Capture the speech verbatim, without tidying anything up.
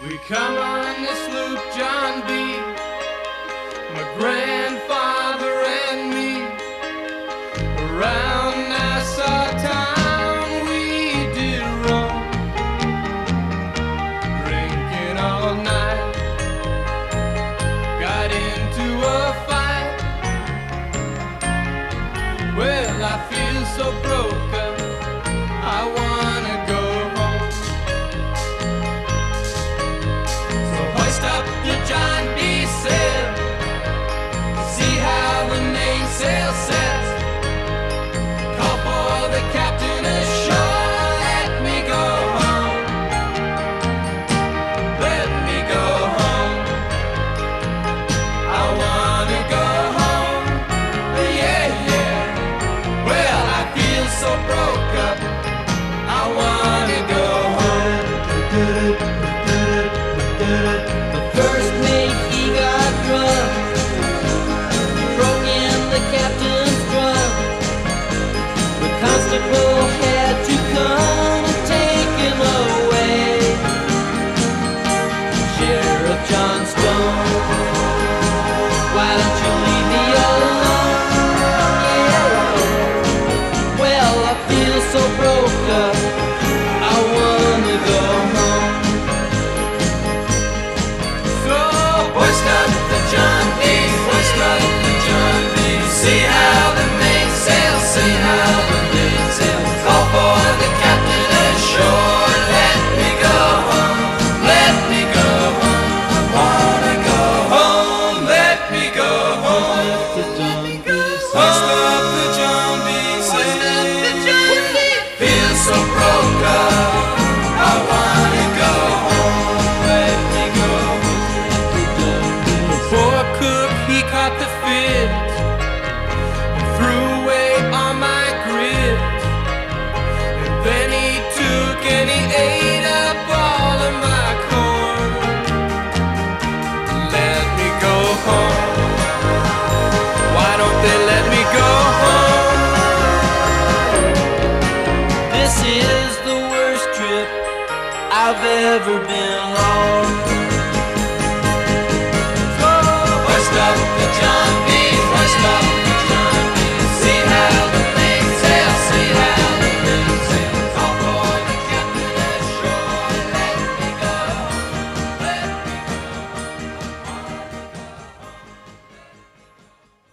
We come on this loop, John B., my grandfather and me, around Nassau town we did roam, drinking all night, got into a fight. Well, I feel so broke up, I wanna go home. So hoist up the John B. sail, see how the mainsail sets, call for the captain ashore, let me go home, let me go home, I wanna go home, yeah, yeah, well, I feel so broke up, I wanna go home. The first mate, he got drunk, broke in the captain's drum. The constable had to come and take him away. Sheriff John Stone, why don't you leave me alone? Yeah. Well, I feel so broke up, I wanna go home. So hoist up the John B., hoist up the John B., see how the mainsail, see how the mainsail, call for the captain ashore, let me go home, let me go home, I wanna go home, let me go home. Hoist up the John B., feel so broke up, I wanna go home, let me go home. The poor cook, he caught the fit and threw away all my grit, and then he took and he ate up all of my corn. Let me go home, why don't they let me go home? This is the worst trip I've ever been